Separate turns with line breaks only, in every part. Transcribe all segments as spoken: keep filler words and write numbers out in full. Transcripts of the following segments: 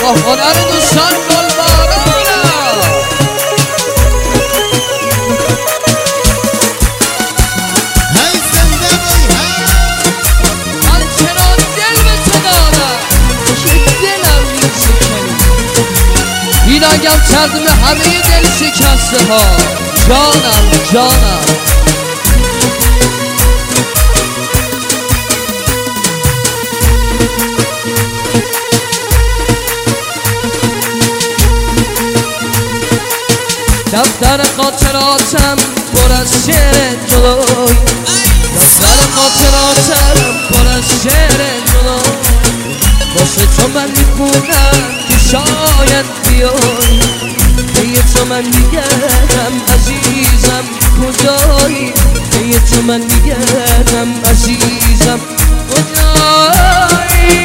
با هنر دوستان گلبارانم.
هی زنده بای
من چنان دل به تو دارم که دلم میشکنی، بیناگم کردم همه دل شکسته ها. جانم جانم دفتر خاطراتم پر از شعر جلوی، دفتر خاطراتم پر از شعر جلوی، واسه تو من میخونم که شاید بیای، به تو من میگردم عزیزم کجایی، به تو من میگردم عزیزم کجایی.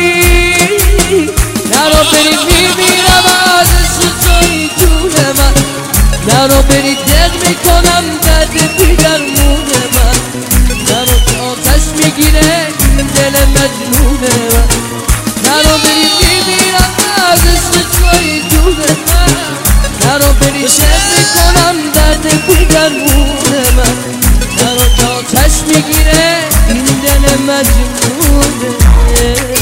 نرو بری میمیرم از سوزای جون من، نرو بری دل میکنم درد بیدرمون من، نرو که آتش میگیره دل مجنون من، نرو بری میمیرم از سوزای جون من، نرو بری دل میکنم درد بیدرمون من، نرو که آتش میگیره این دل مجنون من.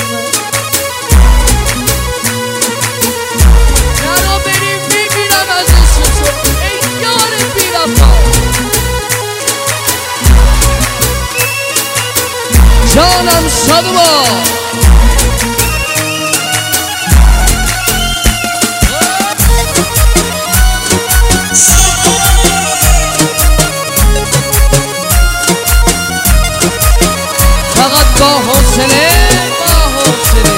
جانم شادوا فقط با حوصله با حوصله.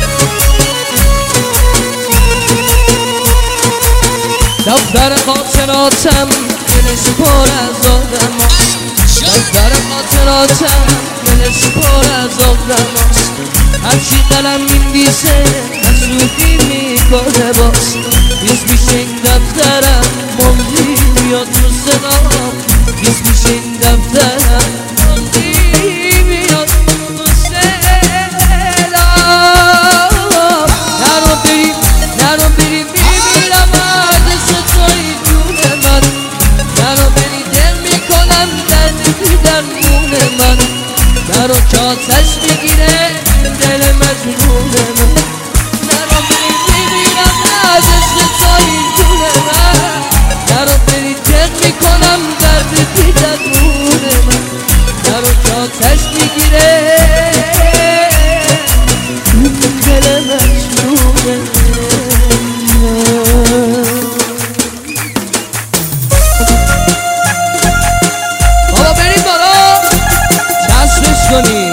دفتر خاطراتم دلش پر از آدم هست، دفتر خاطراتم دلش پر از آدم هست، هرچی قلم می‌نویسه حسودی میکنه باز، ریز میشه این دفترم موزی میاد تو صدام، ریز میشه این دفترم موزی میاد تو صدام. نرو بری نرو بری میمیرم از ستای جون من، نرو بری دل میکنم درد بیدرمون من، نرو که آتش میگیره دل مجنون من، نرو بری میمیرم از ستای جون من، نرو بری دل میکنم درد بیدرمون من، نرو که آتش میگیره دل مجنون من. بابا بریم بالا جشنش کنیم.